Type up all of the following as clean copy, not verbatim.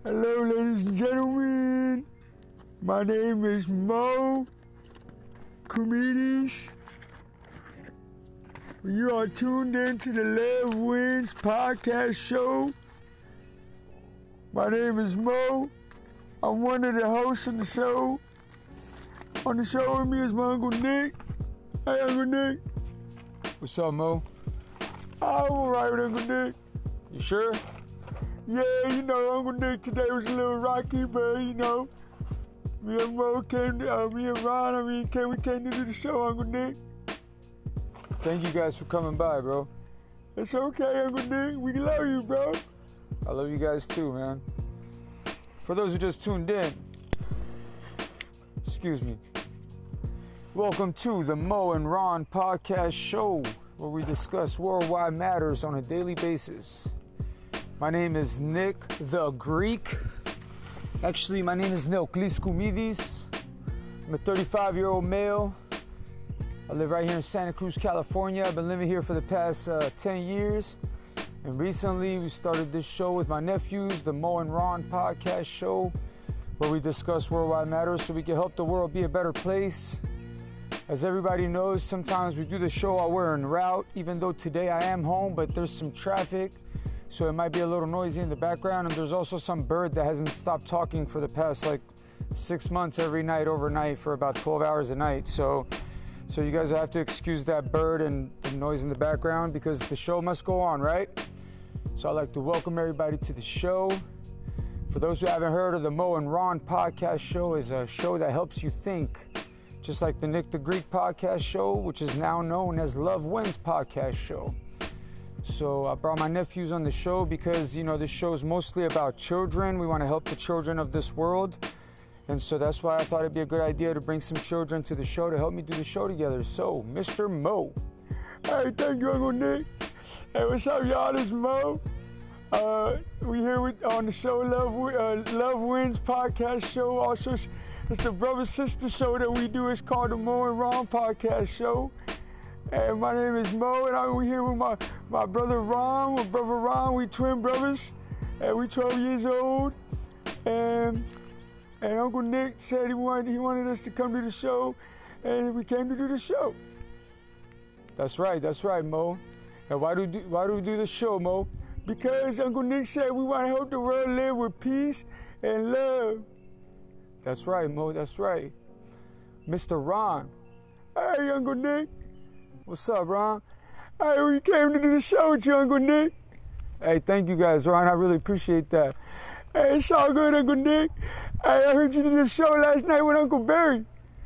Hello, ladies and gentlemen. My name is Mo Comedies. You are tuned in to the Love Wins podcast show. My name is Mo. I'm one of the hosts of the show. On the show with me is my Uncle Nick. Hey, Uncle Nick. What's up, Mo? I'm alright with Uncle Nick. You sure? Yeah, you know, Uncle Nick today was a little rocky, but you know, me and Ron, we came to do the show, Uncle Nick. Thank you guys for coming by, bro. It's okay, Uncle Nick. We love you, bro. I love you guys too, man. For those who just tuned in, excuse me. Welcome to the Mo and Ron podcast show, where we discuss worldwide matters on a daily basis. My name is Nick the Greek. Actually, my name is Neoklis Koumidis. I'm a 35-year-old male. I live right here in Santa Cruz, California. I've been living here for the past 10 years. And recently, we started this show with my nephews, the Mo and Ron podcast show, where we discuss worldwide matters so we can help the world be a better place. As everybody knows, sometimes we do the show while we're en route, even though today I am home, but there's some traffic. So it might be a little noisy in the background, and there's also some bird that hasn't stopped talking for the past 6 months every night, overnight, for about 12 hours a night. So you guys have to excuse that bird and the noise in the background because the show must go on, right? So I'd like to welcome everybody to the show. For those who haven't heard of the Mo and Ron podcast show, is a show that helps you think, just like the Nick the Greek podcast show, which is now known as Love Wins podcast show. So I brought my nephews on the show because, you know, this show is mostly about children. We want to help the children of this world. And so that's why I thought it'd be a good idea to bring some children to the show to help me do the show together. So, Mr. Mo. Hey, thank you, Uncle Nick. Hey, what's up, y'all? This is Mo. We here on the show Love Wins podcast show. Also, it's the brother-sister show that we do. It's called the Mo and Ron podcast show. And my name is Mo, and we're here with my brother Ron. My brother Ron, we twin brothers. And we 12 years old. And Uncle Nick said he wanted us to come to the show, and we came to do the show. That's right, Mo. And why do we do the show, Mo? Because Uncle Nick said we want to help the world live with peace and love. That's right, Mo, that's right. Mr. Ron. Hey, Uncle Nick. What's up, Ron? Hey, we came to do the show with you, Uncle Nick. Hey, thank you guys, Ron. I really appreciate that. Hey, it's all good, Uncle Nick. Hey, I heard you did a show last night with Uncle Barry.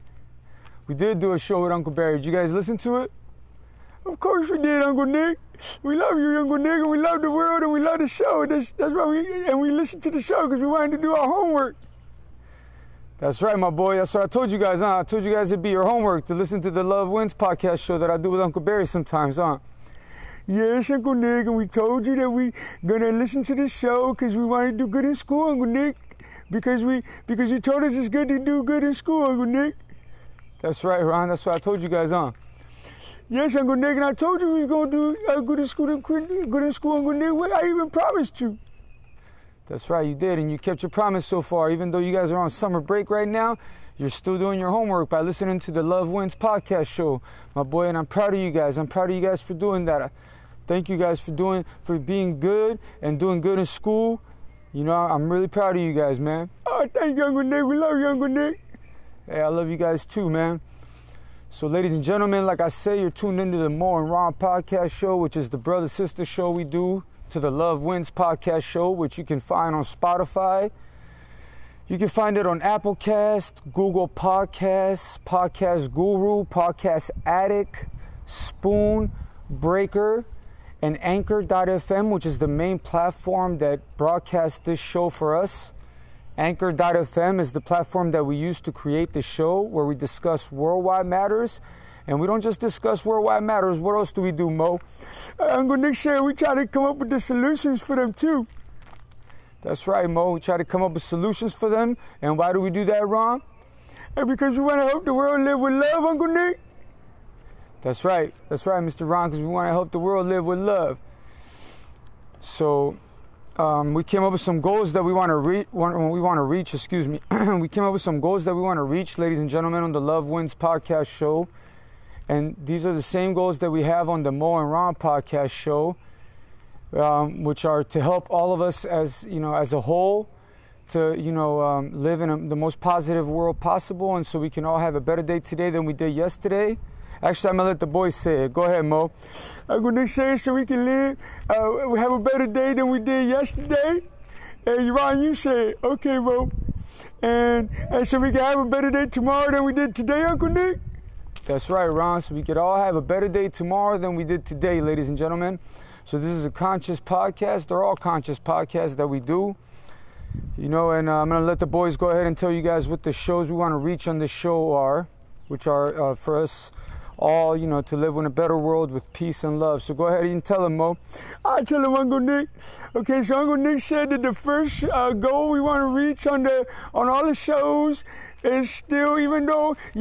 We did do a show with Uncle Barry. Did you guys listen to it? Of course we did, Uncle Nick. We love you, Uncle Nick, and we love the world, and we love the show. That's why we listen to the show, because we wanted to do our homework. That's right, my boy. That's what I told you guys, huh? I told you guys it'd be your homework to listen to the Love Wins podcast show that I do with Uncle Barry sometimes, huh? Yes, Uncle Nick, and we told you that we gonna listen to the show because we want to do good in school, Uncle Nick. Because you told us it's good to do good in school, Uncle Nick. That's right, Ron. That's what I told you guys, huh? Yes, Uncle Nick, and I told you we was gonna do good in school, Uncle Nick. I even promised you. That's right, you did, and you kept your promise so far. Even though you guys are on summer break right now, you're still doing your homework by listening to the Love Wins podcast show, my boy, and I'm proud of you guys. I'm proud of you guys for doing that. Thank you guys for being good and doing good in school. You know, I'm really proud of you guys, man. Oh, thank you, Uncle Nick. We love you, Uncle Nick. Hey, I love you guys too, man. So, ladies and gentlemen, like I say, you're tuned into the Mo and Ron podcast show, which is the brother-sister show we do to the Love Wins podcast show, which you can find on Spotify. You can find it on Applecast, Google Podcasts, Podcast Guru, Podcast Addict, Spoon, Breaker, and Anchor.fm, which is the main platform that broadcasts this show for us. Anchor.fm is the platform that we use to create the show, where we discuss worldwide matters. And we don't just discuss worldwide matters. What else do we do, Mo? Uncle Nick said we try to come up with the solutions for them, too. That's right, Mo. We try to come up with solutions for them. And why do we do that, Ron? And because we want to help the world live with love, Uncle Nick. That's right, Mr. Ron, because we want to help the world live with love. So we came up with some goals that we want to reach. Excuse me. We came up with some goals that we want to reach, ladies and gentlemen, on the Love Wins podcast show. And these are the same goals that we have on the Mo and Ron podcast show, which are to help all of us as a whole to, live in the most positive world possible. And so we can all have a better day today than we did yesterday. Actually, I'm going to let the boys say it. Go ahead, Mo. I'm going to say it so we can live, we have a better day than we did yesterday. And Ron, you say it. Okay, Mo. And so we can have a better day tomorrow than we did today, Uncle Nick? That's right, Ron. So we could all have a better day tomorrow than we did today, ladies and gentlemen. So this is a conscious podcast. They're all conscious podcasts that we do. And I'm going to let the boys go ahead and tell you guys what the shows we want to reach on this show are, which are for us all, to live in a better world with peace and love. So go ahead and tell them, Mo. I'll tell them, Uncle Nick. Okay, so Uncle Nick said that the first goal we want to reach on all the shows is still, even though we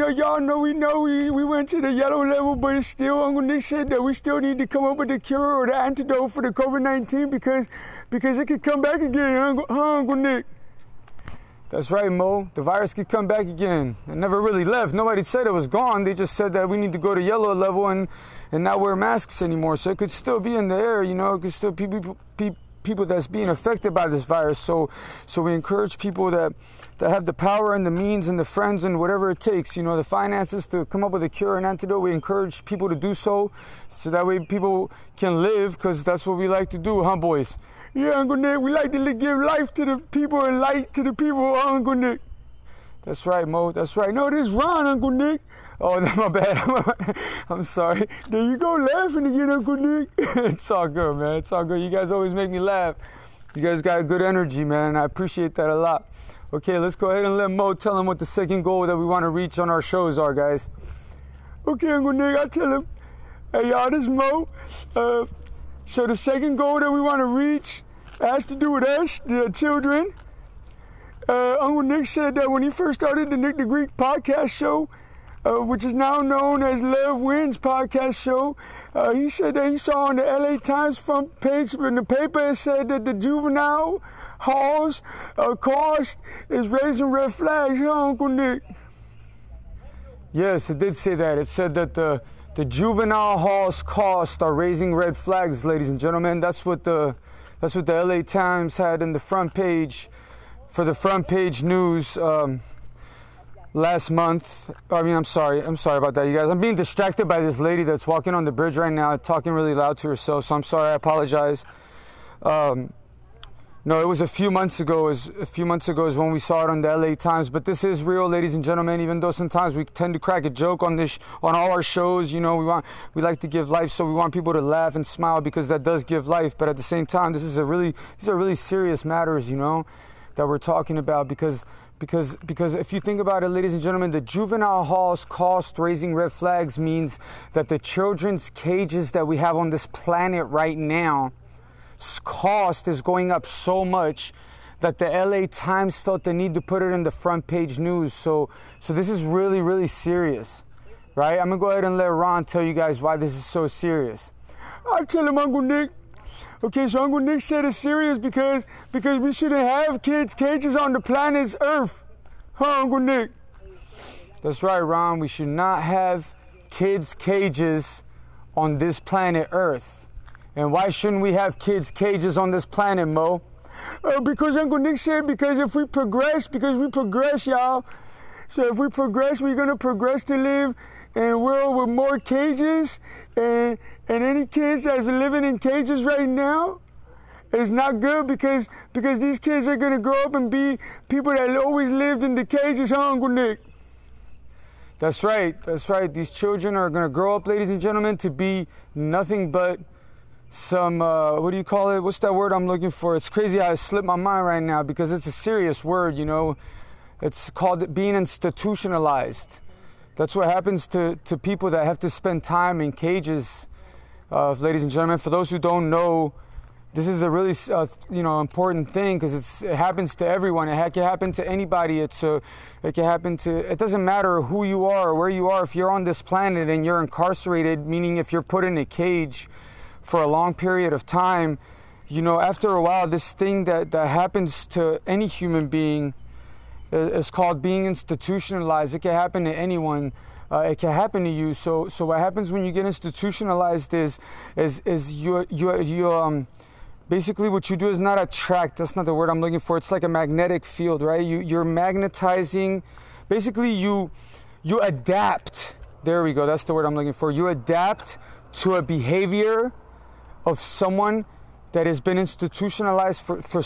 went to the yellow level, but it's still, Uncle Nick said that we still need to come up with the cure or the antidote for the COVID-19 because it could come back again, Uncle Nick? That's right, Mo. The virus could come back again. It never really left. Nobody said it was gone. They just said that we need to go to yellow level and not wear masks anymore. So it could still be in the air, It could still be people that's being affected by this virus. So we encourage people that have the power and the means and the friends and whatever it takes, the finances to come up with a cure and antidote. We encourage people to do so that way people can live, because that's what we like to do, huh, boys? Yeah, Uncle Nick, we like to give life to the people and light to the people, Uncle Nick. That's right, Mo. That's right. No, this is Ron, Uncle Nick. Oh, my bad. I'm sorry. There you go, laughing again, Uncle Nick. It's all good, man. It's all good. You guys always make me laugh. You guys got good energy, man. I appreciate that a lot. Okay, let's go ahead and let Mo tell them what the second goal that we want to reach on our shows are, guys. Okay, Uncle Nick, I'll tell him. Hey, y'all, this is Mo. So the second goal that we want to reach has to do with us, the children. Uncle Nick said that when he first started the Nick the Greek podcast show, which is now known as Love Wins podcast show, he said that he saw on the LA Times front page in the paper, it said that the juvenile hall's cost is raising red flags, huh, Uncle Nick? Yes, it did say that. It said that the juvenile hall's costs are raising red flags, ladies and gentlemen. That's what the LA Times had in the front page for the front page news last month. I'm sorry about that, you guys. I'm being distracted by this lady that's walking on the bridge right now, talking really loud to herself. So I'm sorry. I apologize. No, it was a few months ago. Is when we saw it on the LA Times. But this is real, ladies and gentlemen. Even though sometimes we tend to crack a joke on all our shows, we like to give life, so we want people to laugh and smile because that does give life. But at the same time, these are really serious matters, that we're talking about because if you think about it, ladies and gentlemen, the juvenile hall's cost raising red flags means that the children's cages that we have on this planet right now, cost is going up so much that the LA Times felt the need to put it in the front page news. So this is really, really serious, right? I'm gonna go ahead and let Ron tell you guys why this is so serious. I'll tell him, Uncle Nick. Okay, so Uncle Nick said it's serious because we shouldn't have kids' cages on the planet's Earth, huh, Uncle Nick? That's right, Ron. We should not have kids' cages on this planet Earth. And why shouldn't we have kids' cages on this planet, Mo? Because Uncle Nick said, because we progress, y'all. So if we progress, we're going to progress to live in a world with more cages. And any kids that's living in cages right now is not good because these kids are going to grow up and be people that always lived in the cages, huh, Uncle Nick? That's right. These children are going to grow up, ladies and gentlemen, to be nothing but some, what do you call it? What's that word I'm looking for? It's crazy how it slipped my mind right now because it's a serious word, It's called being institutionalized. That's what happens to people that have to spend time in cages, ladies and gentlemen. For those who don't know, this is a really, important thing because it happens to everyone. It can happen to anybody. It can happen to, it doesn't matter who you are or where you are. If you're on this planet and you're incarcerated, meaning if you're put in a cage for a long period of time, after a while, this thing that happens to any human being is called being institutionalized. It can happen to anyone. It can happen to you. So what happens when you get institutionalized is you basically what you do is not attract. That's not the word I'm looking for. It's like a magnetic field, right? You're magnetizing. Basically, you adapt. There we go. That's the word I'm looking for. You adapt to a behavior of someone that has been institutionalized for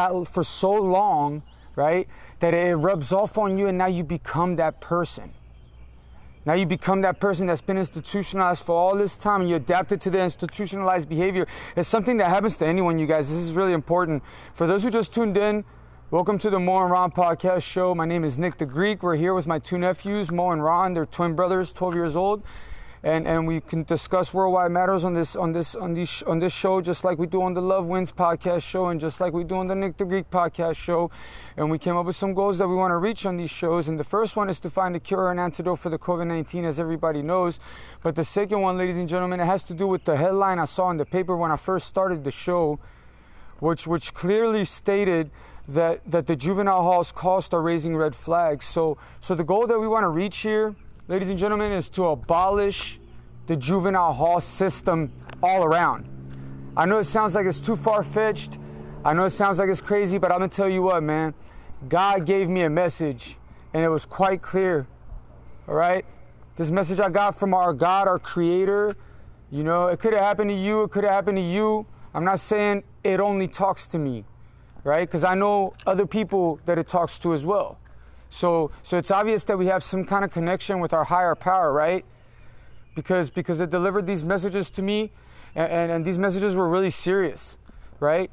so long, right? That it rubs off on you, and now you become that person. Now you become that person that's been institutionalized for all this time, and you adapted to the institutionalized behavior. It's something that happens to anyone, you guys. This is really important. For those who just tuned in, welcome to the Mo and Ron podcast show. My name is Nick the Greek. We're here with my two nephews, Mo and Ron. They're twin brothers, 12 years old. And we can discuss worldwide matters on this show, just like we do on the Love Wins podcast show, and just like we do on the Nick the Greek podcast show. And we came up with some goals that we want to reach on these shows. And the first one is to find a cure or an antidote for the COVID-19, as everybody knows. But the second one, ladies and gentlemen, it has to do with the headline I saw in the paper when I first started the show, which clearly stated that the juvenile hall's costs are raising red flags. So the goal that we want to reach here, ladies and gentlemen, is to abolish the juvenile hall system all around. I know it sounds like it's too far-fetched. I know it sounds like it's crazy, but I'm going to tell you what, man. God gave me a message, and it was quite clear, all right? This message I got from our God, our Creator, it could have happened to you. It could have happened to you. I'm not saying it only talks to me, right? Because I know other people that it talks to as well. So it's obvious that we have some kind of connection with our higher power, right? Because it delivered these messages to me, and these messages were really serious, right?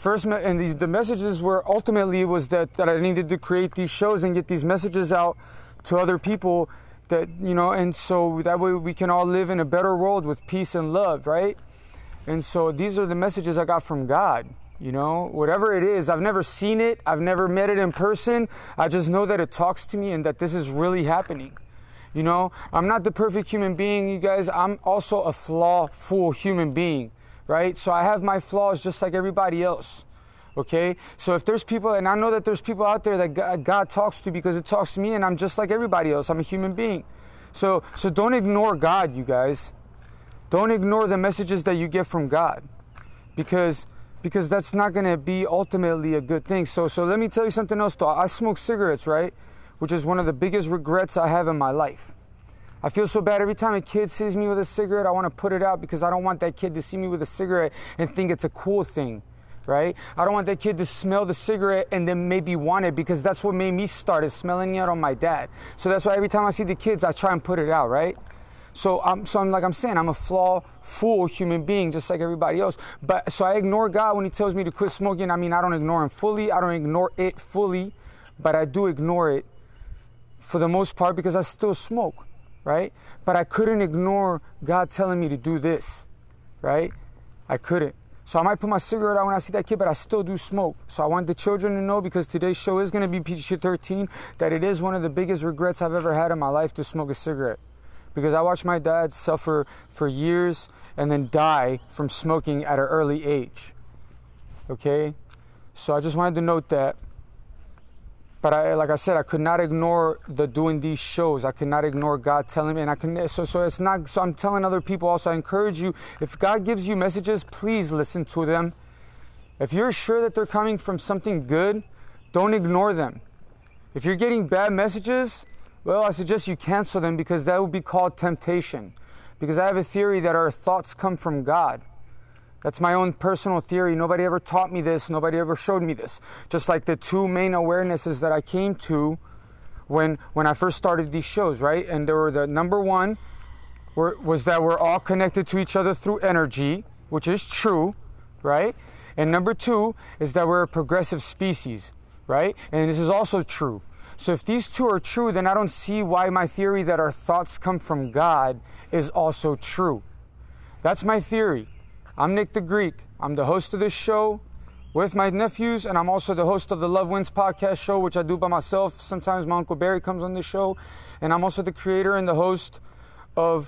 The messages were ultimately was that I needed to create these shows and get these messages out to other people that, and so that way we can all live in a better world with peace and love, right? And so these are the messages I got from God. Whatever it is, I've never seen it. I've never met it in person. I just know that it talks to me and that this is really happening. I'm not the perfect human being, you guys. I'm also a flaw-full human being, right? So I have my flaws just like everybody else, okay? So if there's people, and I know that there's people out there that God talks to because it talks to me, and I'm just like everybody else. I'm a human being. So don't ignore God, you guys. Don't ignore the messages that you get from God because that's not going to be ultimately a good thing. So let me tell you something else, though. I smoke cigarettes, right? Which is one of the biggest regrets I have in my life. I feel so bad every time a kid sees me with a cigarette. I want to put it out because I don't want that kid to see me with a cigarette and think it's a cool thing, right? I don't want that kid to smell the cigarette and then maybe want it because that's what made me start smelling it on my dad. So that's why every time I see the kids, I try and put it out, right? So I'm a flaw-full human being just like everybody else. So I ignore God when he tells me to quit smoking. I mean, I don't ignore him fully. I don't ignore it fully, but I do ignore it for the most part because I still smoke, right? But I couldn't ignore God telling me to do this, right? I couldn't. So I might put my cigarette out when I see that kid, but I still do smoke. So I want the children to know, because today's show is going to be PG-13, that it is one of the biggest regrets I've ever had in my life to smoke a cigarette. Because I watched my dad suffer for years and then die from smoking at an early age. Okay? So I just wanted to note that. But like I said, I could not ignore doing these shows. I could not ignore God telling me, and so I'm telling other people also. I encourage you, if God gives you messages, please listen to them. If you're sure that they're coming from something good, don't ignore them. If you're getting bad messages, well, I suggest you cancel them, because that would be called temptation. Because I have a theory that our thoughts come from God. That's my own personal theory. Nobody ever taught me this. Nobody ever showed me this. Just like the two main awarenesses that I came to when I first started these shows, right? And there were the number one was that we're all connected to each other through energy, which is true, right? And number two is that we're a progressive species, right? And this is also true. So if these two are true, then I don't see why my theory that our thoughts come from God is also true. That's my theory. I'm Nick the Greek. I'm the host of this show with my nephews, and I'm also the host of the Love Wins podcast show, which I do by myself. Sometimes my Uncle Barry comes on this show. And I'm also the creator and the host of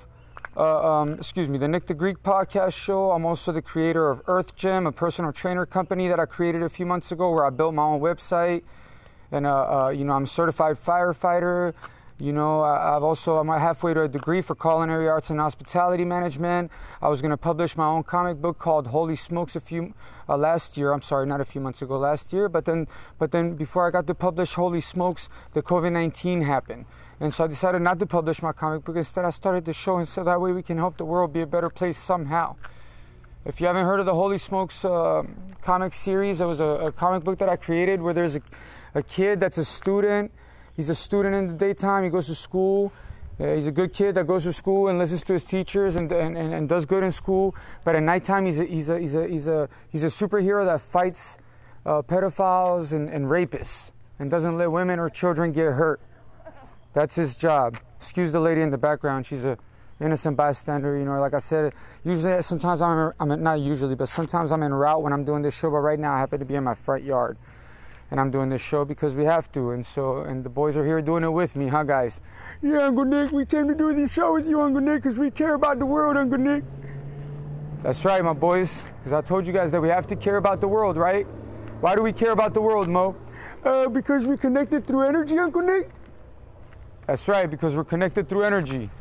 the Nick the Greek podcast show. I'm also the creator of Earth Gym, a personal trainer company that I created a few months ago, where I built my own website. And I'm a certified firefighter. I'm halfway to a degree for culinary arts and hospitality management. I was going to publish my own comic book called Holy Smokes last year. I'm sorry, not a few months ago, last year. But then before I got to publish Holy Smokes, the COVID-19 happened. And so I decided not to publish my comic book. Instead, I started the show, and so that way we can help the world be a better place somehow. If you haven't heard of the Holy Smokes comic series, it was a comic book that I created where there's a kid that's a student. He's a student in the daytime. He goes to school. He's a good kid that goes to school and listens to his teachers and does good in school. But at nighttime, he's a superhero that fights pedophiles and rapists and doesn't let women or children get hurt. That's his job. Excuse the lady in the background. She's a innocent bystander. Like I said, sometimes I'm en route when I'm doing this show. But right now, I happen to be in my front yard. And I'm doing this show because we have to, and the boys are here doing it with me, huh, guys? Yeah, Uncle Nick, we came to do this show with you, Uncle Nick, because we care about the world, Uncle Nick. That's right, my boys, because I told you guys that we have to care about the world, right? Why do we care about the world, Mo? Because we're connected through energy, Uncle Nick. That's right, because we're connected through energy.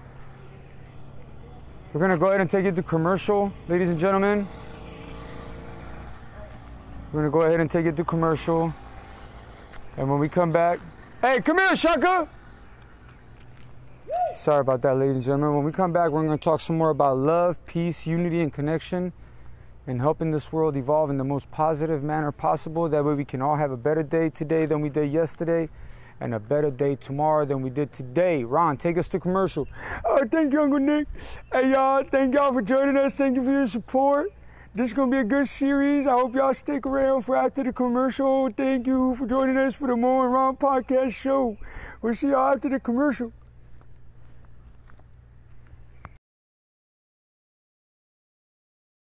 We're going to go ahead and take it to commercial, ladies and gentlemen. We're going to go ahead and take it to commercial. And when we come back... Hey, come here, Shaka! Sorry about that, ladies and gentlemen. When we come back, we're going to talk some more about love, peace, unity, and connection, and helping this world evolve in the most positive manner possible. That way we can all have a better day today than we did yesterday, and a better day tomorrow than we did today. Ron, take us to commercial. Oh, thank you, Uncle Nick. Hey, y'all, thank y'all for joining us. Thank you for your support. This is going to be a good series. I hope y'all stick around for after the commercial. Thank you for joining us for the Mo and Ron podcast show. We'll see y'all after the commercial.